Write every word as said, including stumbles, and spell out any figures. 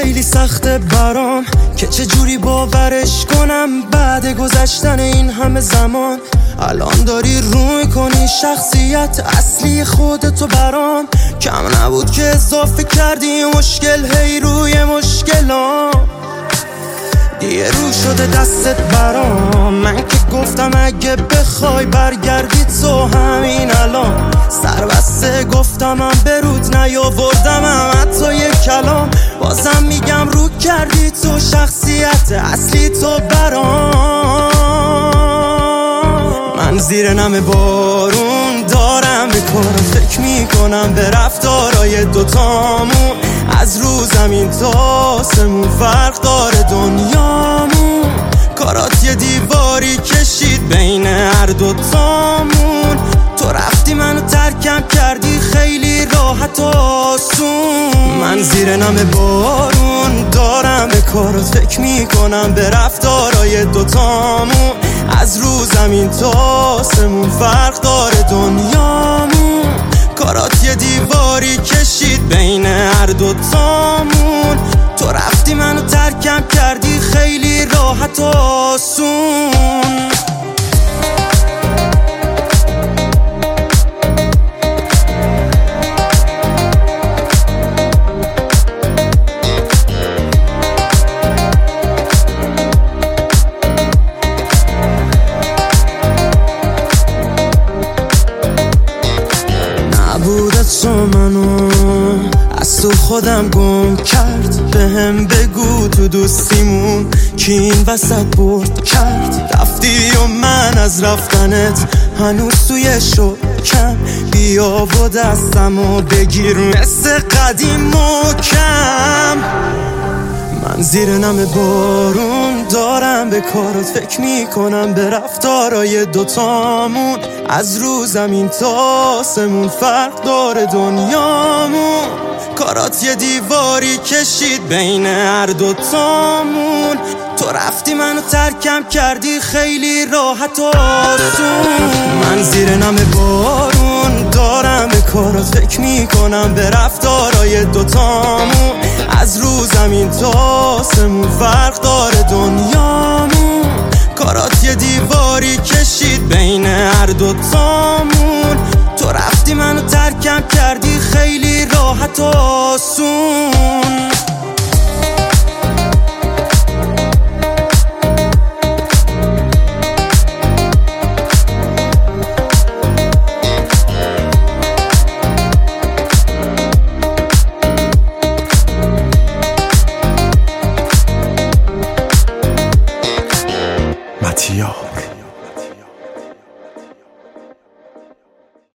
خیلی سخته برام که چجوری باورش کنم بعد گذشتن این همه زمان. الان داری روی کنی شخصیت اصلی خودتو برام. کم نبود که اضافه کردی مشکل هی روی مشکلام. دیگه رو شده دستت برام. من که گفتم اگه بخوای برگردی تو همین الان. سر بسته گفتم من برود نیاوردم هم حتی یک کلام. بازم میگم رو کردی تو شخصیت اصلی تو برام. من زیر نم بارون دارم به کارم فکر میکنم، به رفتارای دوتامون. از رو زمین تا آسمون فرق داره دنیامون. کارات یه دیواری کشید بین هر دوتامون. تو رفتی منو ترکم کردی خیلی راحت و آسون. من زیر نم بارون دارم به کارات فکر میکنم، به رفتارای دوتامون. از رو زمین تا آسمون فرق داره دنیامون. کارات یه دیواری کشید بین هر دوتامون. تو رفتی منو ترکم کردی خیلی راحت و آسون. بودت تو منو از تو خودم گم کرد. به هم بگو تو دوستیمون کی این وسط برد کرد. رفتی و من از رفتنت هنوز توی شکم. بیا و دستمو بگیر مثل قدیم محکم. من زیر نم بارون دارم به کارات فکر میکنم، به رفتارای دوتامون. از رو زمین تا آسمون فرق داره دنیامون. کارات یه دیواری کشید بین هر دوتامون. تو رفتی منو ترکم کردی خیلی راحت و آسون. من زیر نم بارون دارم به کارات فکر میکنم، به رفتارای دوتامون. از رو زمین تا آسمون فرق داره دنیامون. کارات یه دیواری کشید بین هر دوتامون. تو رفتی منو ترکم کردی خیلی راحت و آسون. ماتیا